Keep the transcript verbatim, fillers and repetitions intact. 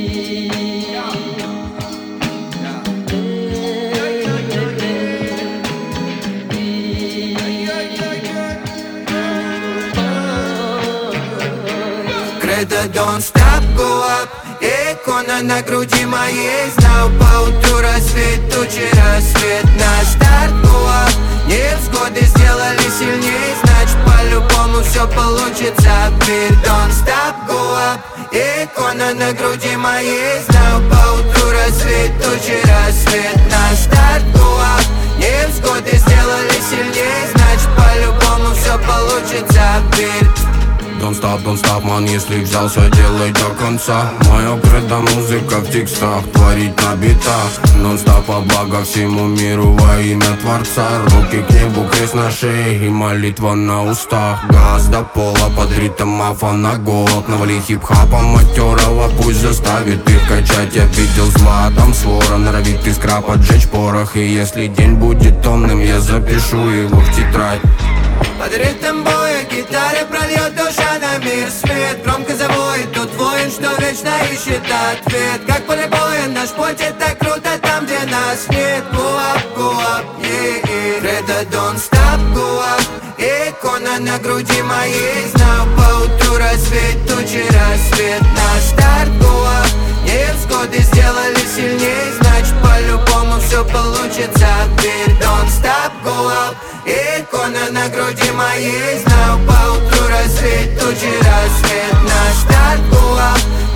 Кредо, don't stop, go up. Икона на груди моей, знал поутру рассвет, тучи рассвет. На старт, go up. Невзгоды сделали сильней, значит по-любому все получится. Бит, don't stop, go up. Икона на груди моей, знал поутру рассвет, тучи рассвет. На старт, go up. Невзгоды сделали сильней, значит по-любому все получится. Бит. Don't stop, don't stop, man, если взялся, делай до конца. Моя кредо музыка в текстах, творить на битах. Нон-стоп по благо всему миру во имя Творца. Руки к небу, крест на шее и молитва на устах. Газ до пола под ритм афа на голод. Навали хип-хапа матерого, пусть заставит их качать. Я видел златом свора, норовит искра поджечь порох. И если день будет томным, я запишу его в тетрадь. Под ритм боя гитаре прольет душа на мир свет. Громко завоет тот воин, что вечно ищет ответ. Как поле боя, наш путь это круто там, где нас нет. Go up, go up, yeah, yeah. Кредо, don't stop, go up. Икона на груди моей, знал поутру рассвет, тучи рассвет. На старт, go up. Невзгоды сделали сильней, значит по-любому все получится. Бит, don't stop, go up. Икона на груди моей, знал поутру рассвет, тучи рассвет. На старт, go up.